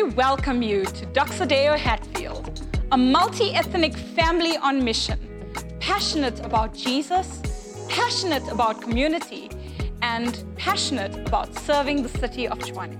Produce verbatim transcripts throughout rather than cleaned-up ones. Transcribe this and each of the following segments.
we welcome you to Doxa Deo Hatfield, a multi-ethnic family on mission, passionate about Jesus, passionate about community, and passionate about serving the city of Tshwane.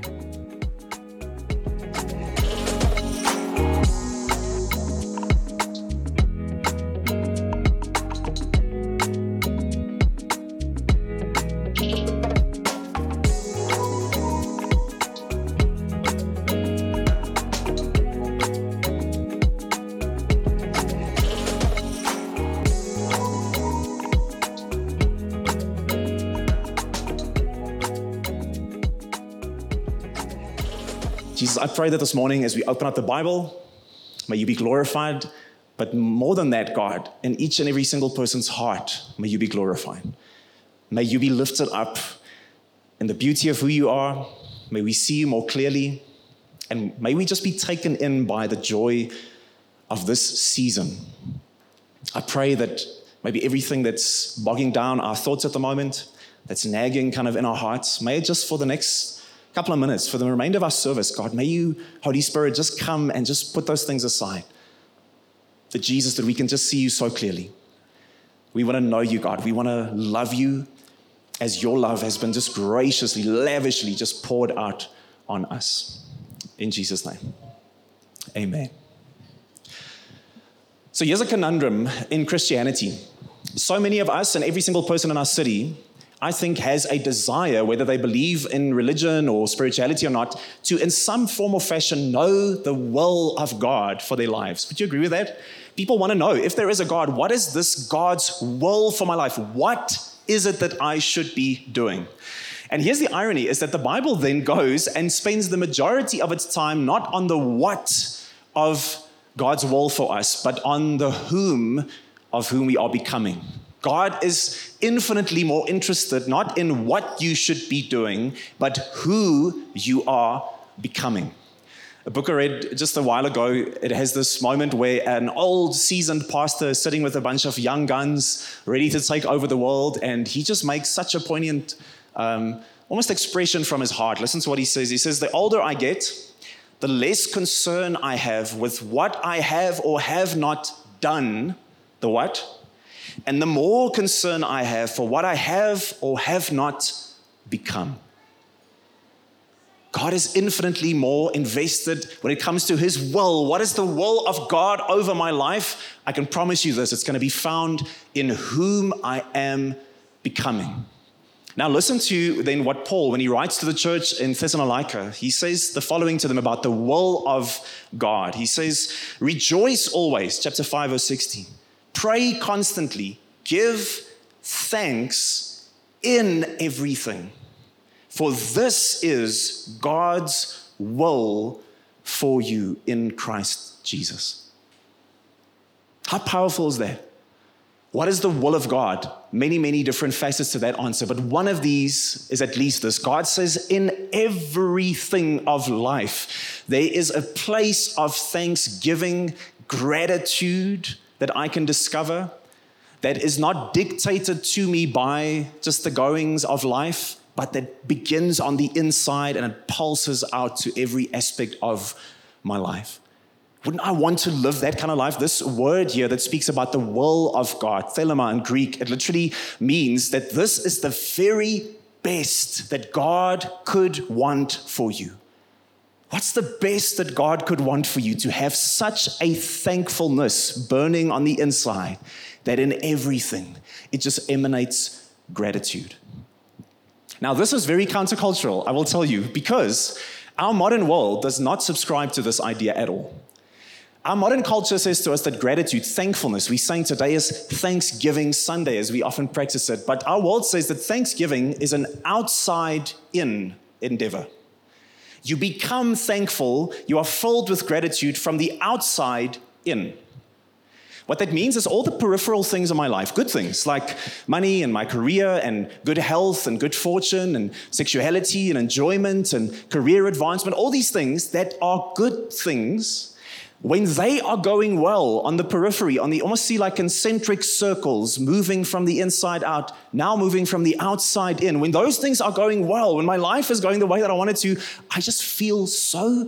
Jesus, I pray that this morning as we open up the Bible, may you be glorified, but more than that, God, in each and every single person's heart, may you be glorified. May you be lifted up in the beauty of who you are. May we see you more clearly, and may we just be taken in by the joy of this season. I pray that maybe everything that's bogging down our thoughts at the moment, that's nagging kind of in our hearts, may it just for the next couple of minutes, for the remainder of our service, God, may you, Holy Spirit, just come and just put those things aside. That Jesus, that we can just see you so clearly. We want to know you, God. We want to love you as your love has been just graciously, lavishly just poured out on us. In Jesus' name, amen. So here's a conundrum in Christianity. So many of us and every single person in our city, I think, has a desire, whether they believe in religion or spirituality or not, to in some form or fashion know the will of God for their lives. Would you agree with that? People want to know, if there is a God, what is this God's will for my life? What is it that I should be doing? And here's the irony, is that the Bible then goes and spends the majority of its time not on the what of God's will for us, but on the whom of whom we are becoming. God is infinitely more interested not in what you should be doing, but who you are becoming. A book I read just a while ago, it has this moment where an old seasoned pastor is sitting with a bunch of young guns ready to take over the world, and he just makes such a poignant, um, almost expression from his heart. Listen to what he says. He says, the older I get, the less concern I have with what I have or have not done, the what? And the more concern I have for what I have or have not become. God is infinitely more invested when it comes to his will. What is the will of God over my life? I can promise you this, it's going to be found in whom I am becoming. Now listen to then what Paul, when he writes to the church in Thessalonica, he says the following to them about the will of God. He says, rejoice always, chapter five, verse sixteen. Pray constantly, give thanks in everything, for this is God's will for you in Christ Jesus. How powerful is that? What is the will of God? Many, many different facets to that answer, but one of these is at least this. God says in everything of life, there is a place of thanksgiving, gratitude, that I can discover, that is not dictated to me by just the goings of life, but that begins on the inside and it pulses out to every aspect of my life. Wouldn't I want to live that kind of life? This word here that speaks about the will of God, thelema in Greek, it literally means that this is the very best that God could want for you. What's the best that God could want for you? To have such a thankfulness burning on the inside that in everything, it just emanates gratitude. Now, this is very countercultural, I will tell you, because our modern world does not subscribe to this idea at all. Our modern culture says to us that gratitude, thankfulness, we saying today is Thanksgiving Sunday as we often practice it, but our world says that Thanksgiving is an outside-in endeavor. You become thankful, you are filled with gratitude from the outside in. What that means is all the peripheral things in my life, good things like money and my career and good health and good fortune and sexuality and enjoyment and career advancement, all these things that are good things, when they are going well on the periphery, on the almost see like concentric circles moving from the inside out, now moving from the outside in, when those things are going well, when my life is going the way that I want it to, I just feel so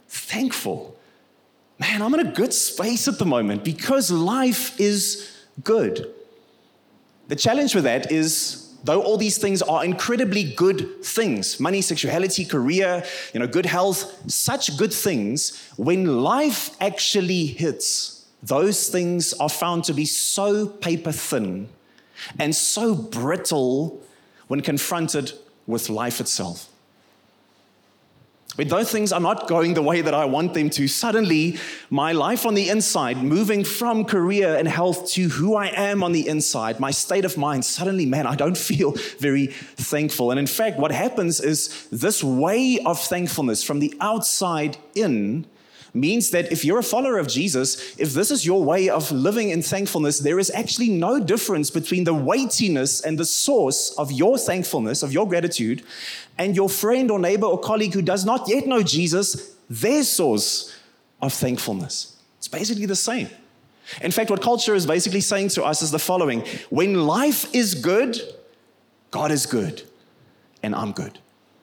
thankful. Man, I'm in a good space at the moment because life is good. The challenge with that is, though all these things are incredibly good things, money, sexuality, career, you know, good health, such good things, when life actually hits, those things are found to be so paper thin and so brittle when confronted with life itself. When those things are not going the way that I want them to, suddenly my life on the inside, moving from career and health to who I am on the inside, my state of mind, suddenly, man, I don't feel very thankful. And in fact, what happens is this way of thankfulness from the outside in means that if you're a follower of Jesus, if this is your way of living in thankfulness, there is actually no difference between the weightiness and the source of your thankfulness, of your gratitude, and your friend or neighbor or colleague who does not yet know Jesus, their source of thankfulness. It's basically the same. In fact, what culture is basically saying to us is the following: when life is good, God is good, and I'm good.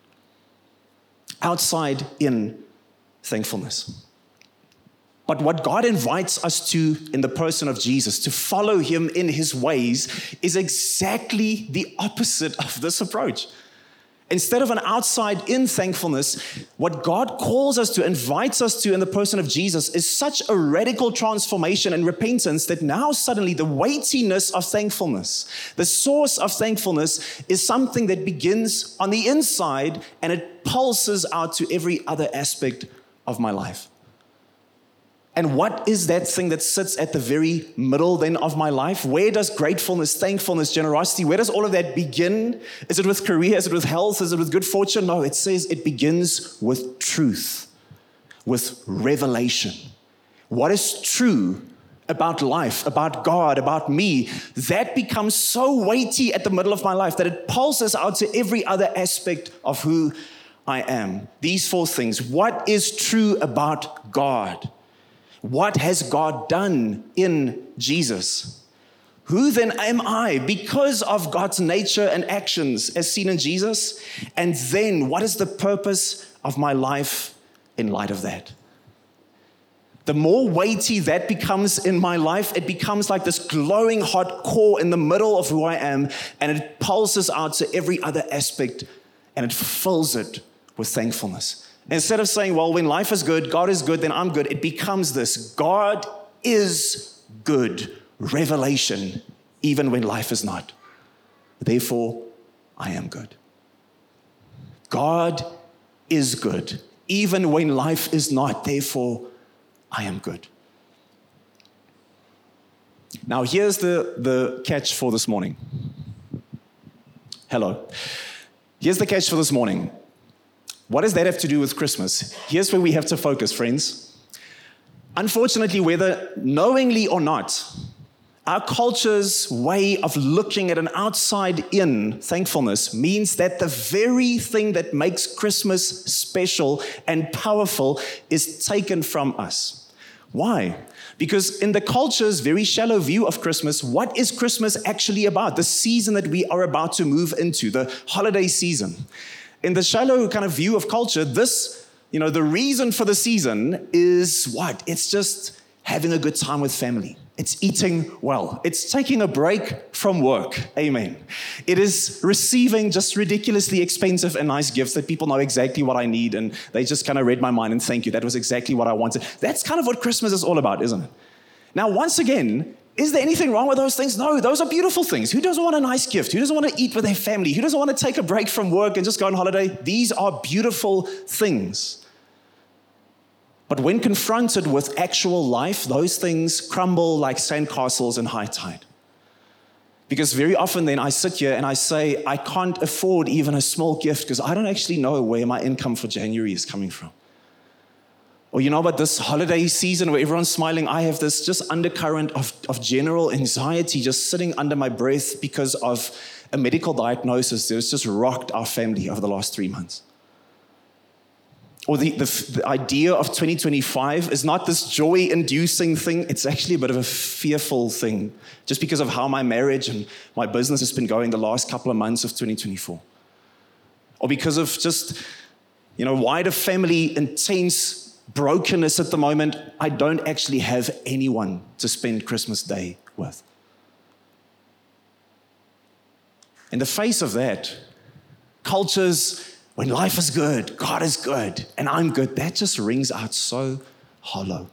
Outside in thankfulness. But what God invites us to in the person of Jesus, to follow him in his ways, is exactly the opposite of this approach. Instead of an outside-in thankfulness, what God calls us to, invites us to in the person of Jesus, is such a radical transformation and repentance that now suddenly the weightiness of thankfulness, the source of thankfulness, is something that begins on the inside and it pulses out to every other aspect of my life. And what is that thing that sits at the very middle then of my life? Where does gratefulness, thankfulness, generosity, where does all of that begin? Is it with career? Is it with health? Is it with good fortune? No, it says it begins with truth, with revelation. What is true about life, about God, about me? That becomes so weighty at the middle of my life that it pulses out to every other aspect of who I am. These four things. What is true about God? What has God done in Jesus? Who then am I because of God's nature and actions as seen in Jesus? And then what is the purpose of my life in light of that? The more weighty that becomes in my life, it becomes like this glowing hot core in the middle of who I am, and it pulses out to every other aspect, and it fills it with thankfulness. Instead of saying, well, when life is good, God is good, then I'm good, it becomes this: God is good. Revelation, even when life is not. Therefore, I am good. God is good, even when life is not. Therefore, I am good. Now, here's the, the catch for this morning. Hello. Here's the catch for this morning. What does that have to do with Christmas? Here's where we have to focus, friends. Unfortunately, whether knowingly or not, our culture's way of looking at an outside-in thankfulness means that the very thing that makes Christmas special and powerful is taken from us. Why? Because in the culture's very shallow view of Christmas, what is Christmas actually about? The season that we are about to move into, the holiday season. In the shallow kind of view of culture, this, you know, the reason for the season is what? It's just having a good time with family. It's eating well. It's taking a break from work. Amen. It is receiving just ridiculously expensive and nice gifts that people know exactly what I need, and they just kind of read my mind and thank you. That was exactly what I wanted. That's kind of what Christmas is all about, isn't it? Now, once again, is there anything wrong with those things? No, those are beautiful things. Who doesn't want a nice gift? Who doesn't want to eat with their family? Who doesn't want to take a break from work and just go on holiday? These are beautiful things. But when confronted with actual life, those things crumble like sandcastles in high tide. Because very often then I sit here and I say, I can't afford even a small gift because I don't actually know where my income for January is coming from. Or you know what, this holiday season where everyone's smiling, I have this just undercurrent of, of general anxiety just sitting under my breath because of a medical diagnosis that has just rocked our family over the last three months. Or the, the, the idea of twenty twenty-five is not this joy-inducing thing, it's actually a bit of a fearful thing, just because of how my marriage and my business has been going the last couple of months of twenty twenty-four. Or because of just, you know, wider family intense brokenness at the moment, I don't actually have anyone to spend Christmas Day with. In the face of that, cultures, when life is good, God is good, and I'm good, that just rings out so hollow.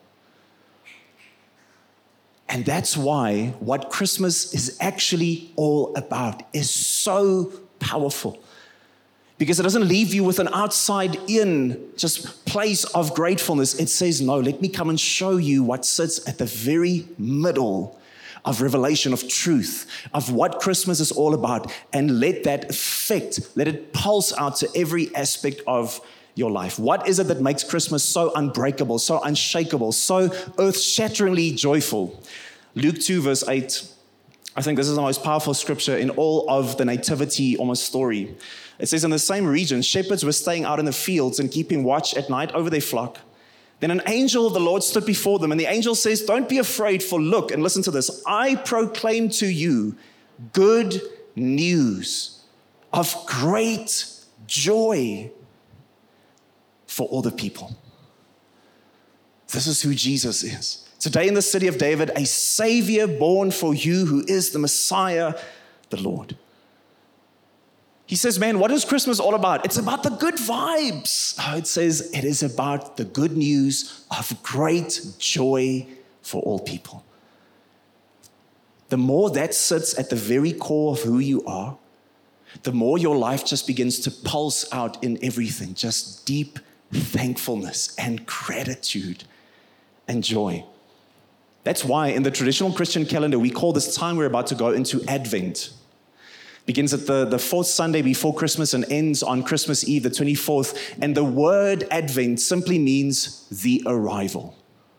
And that's why what Christmas is actually all about is so powerful. Because it doesn't leave you with an outside-in just place of gratefulness. It says, no, let me come and show you what sits at the very middle of revelation, of truth, of what Christmas is all about. And let that affect, let it pulse out to every aspect of your life. What is it that makes Christmas so unbreakable, so unshakable, so earth-shatteringly joyful? Luke two, verse eight. I think this is the most powerful scripture in all of the nativity almost story. It says, in the same region, shepherds were staying out in the fields and keeping watch at night over their flock. Then an angel of the Lord stood before them, and the angel says, don't be afraid, for look, and listen to this, I proclaim to you good news of great joy for all the people. This is who Jesus is. Today in the city of David, a Savior born for you who is the Messiah, the Lord. He says, man, what is Christmas all about? It's about the good vibes. No, it says it is about the good news of great joy for all people. The more that sits at the very core of who you are, the more your life just begins to pulse out in everything, just deep thankfulness and gratitude and joy. That's why in the traditional Christian calendar, we call this time we're about to go into Advent. Begins at the, the fourth Sunday before Christmas and ends on Christmas Eve, the twenty-fourth. And the word Advent simply means the arrival.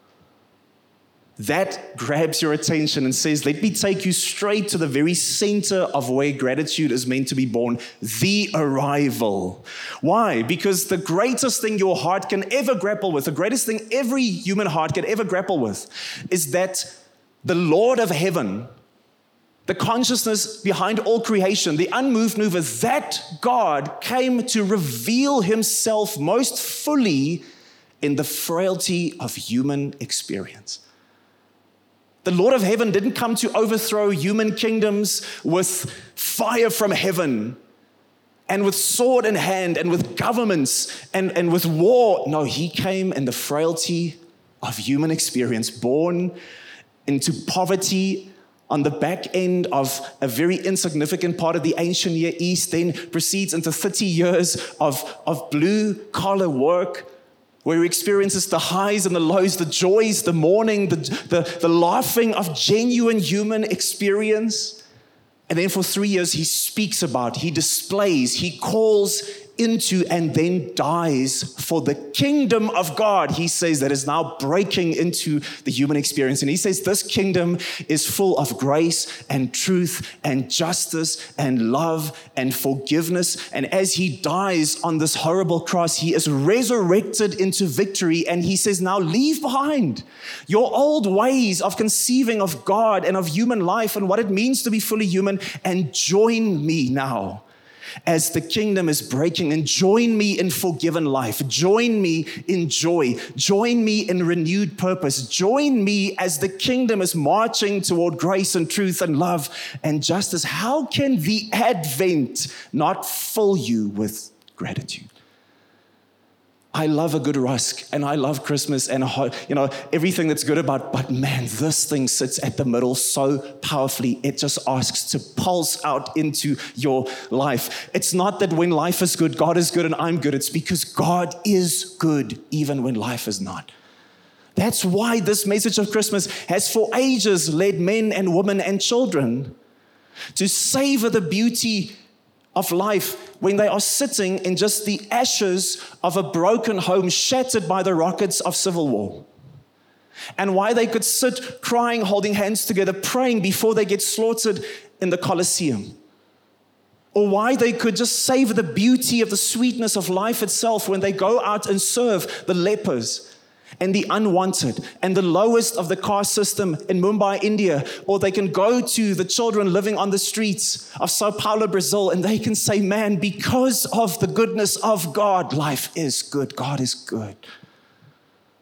That grabs your attention and says, let me take you straight to the very center of where gratitude is meant to be born, the arrival. Why? Because the greatest thing your heart can ever grapple with, the greatest thing every human heart can ever grapple with, is that the Lord of heaven, the consciousness behind all creation, the unmoved mover, that God came to reveal himself most fully in the frailty of human experience. The Lord of heaven didn't come to overthrow human kingdoms with fire from heaven and with sword in hand and with governments and, and with war. No, he came in the frailty of human experience, born into poverty on the back end of a very insignificant part of the ancient Near East, then proceeds into thirty years of, of blue-collar work, where he experiences the highs and the lows, the joys, the mourning, the, the, the laughing of genuine human experience. And then for three years, he speaks about, he displays, he calls into, and then dies for the kingdom of God, he says, that is now breaking into the human experience. And he says this kingdom is full of grace and truth and justice and love and forgiveness. And as he dies on this horrible cross, he is resurrected into victory. And he says, now leave behind your old ways of conceiving of God and of human life and what it means to be fully human, and join me now as the kingdom is breaking, and join me in forgiven life. Join me in joy. Join me in renewed purpose. Join me as the kingdom is marching toward grace and truth and love and justice. How can the Advent not fill you with gratitude? I love a good rusk, and I love Christmas, and you know everything that's good about, but man, this thing sits at the middle so powerfully. It just asks to pulse out into your life. It's not that when life is good, God is good and I'm good. It's because God is good even when life is not. That's why this message of Christmas has for ages led men and women and children to savor the beauty of life when they are sitting in just the ashes of a broken home shattered by the rockets of civil war. And why they could sit crying, holding hands together, praying before they get slaughtered in the Colosseum. Or why they could just savor the beauty of the sweetness of life itself when they go out and serve the lepers and the unwanted and the lowest of the caste system in Mumbai, India. Or they can go to the children living on the streets of Sao Paulo, Brazil, and they can say, man, because of the goodness of God, life is good. God is good.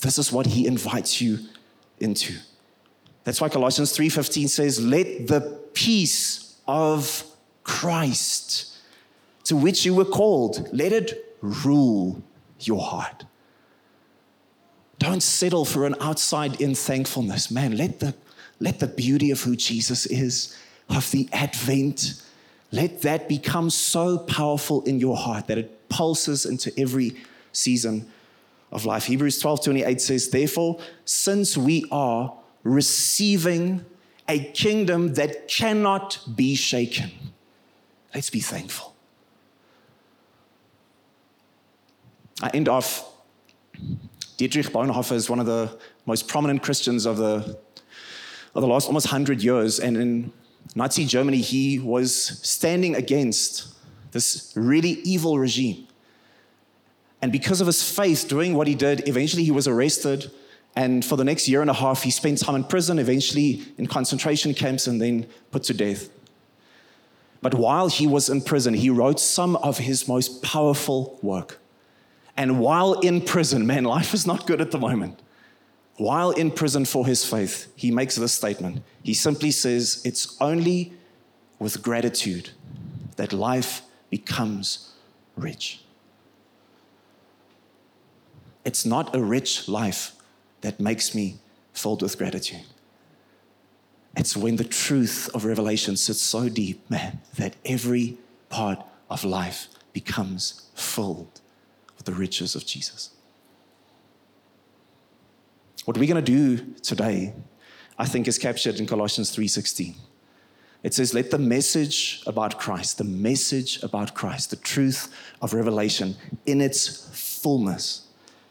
This is what he invites you into. That's why Colossians three fifteen says, let the peace of Christ, to which you were called, let it rule your heart. Don't settle for an outside-in thankfulness. Man, let the, let the beauty of who Jesus is, of the Advent, let that become so powerful in your heart that it pulses into every season of life. Hebrews twelve twenty-eight says, therefore, since we are receiving a kingdom that cannot be shaken, let's be thankful. I end off, Dietrich Bonhoeffer is one of the most prominent Christians of the, of the last almost hundred years. And in Nazi Germany, he was standing against this really evil regime. And because of his faith doing what he did, eventually he was arrested. And for the next year and a half, he spent time in prison, eventually in concentration camps, and then put to death. But while he was in prison, he wrote some of his most powerful work. And while in prison, man, life is not good at the moment. While in prison for his faith, he makes this statement. He simply says, it's only with gratitude that life becomes rich. It's not a rich life that makes me filled with gratitude. It's when the truth of Revelation sits so deep, man, that every part of life becomes filled with the riches of Jesus. What we're going to do today, I think, is captured in Colossians three sixteen. It says, let the message about Christ, the message about Christ, the truth of Revelation in its fullness.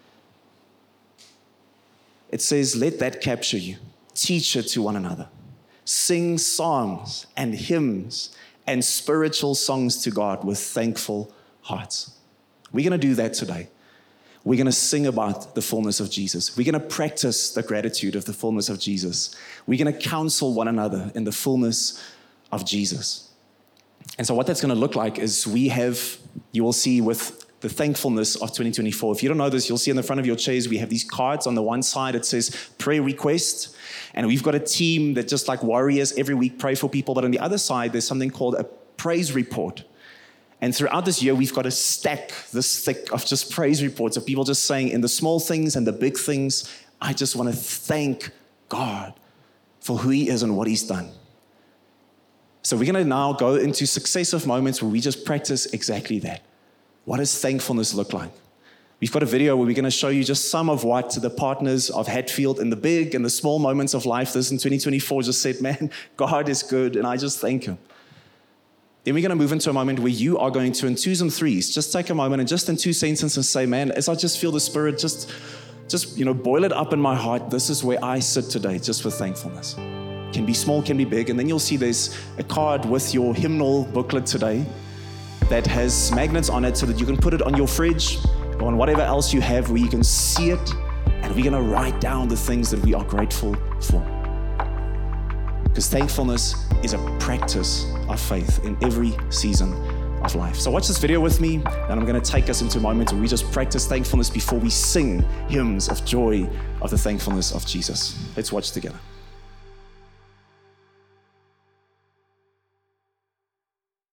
It says, let that capture you. Teach it to one another. Sing songs and hymns and spiritual songs to God with thankful hearts. We're going to do that today. We're going to sing about the fullness of Jesus. We're going to practice the gratitude of the fullness of Jesus. We're going to counsel one another in the fullness of Jesus. And so what that's going to look like is we have, you will see with the thankfulness of twenty twenty-four. If you don't know this, you'll see in the front of your chairs, we have these cards. On the one side, it says prayer request. And we've got a team that just like warriors every week pray for people. But on the other side, there's something called a praise report. And throughout this year, we've got a stack this thick of just praise reports of people just saying in the small things and the big things, I just want to thank God for who he is and what he's done. So we're going to now go into successive moments where we just practice exactly that. What does thankfulness look like? We've got a video where we're going to show you just some of what the partners of Hatfield in the big and the small moments of life this in twenty twenty-four just said, man, God is good, and I just thank him. Then we're going to move into a moment where you are going to, in twos and threes, just take a moment and just in two sentences say, man, as I just feel the Spirit, just, just you know, boil it up in my heart. This is where I sit today, just with thankfulness. Can be small, can be big. And then you'll see there's a card with your hymnal booklet today that has magnets on it so that you can put it on your fridge or on whatever else you have where you can see it. And we're going to write down the things that we are grateful for. Because thankfulness is a practice of faith in every season of life. So watch this video with me, and I'm going to take us into a moment where we just practice thankfulness before we sing hymns of joy of the thankfulness of Jesus. Let's watch together.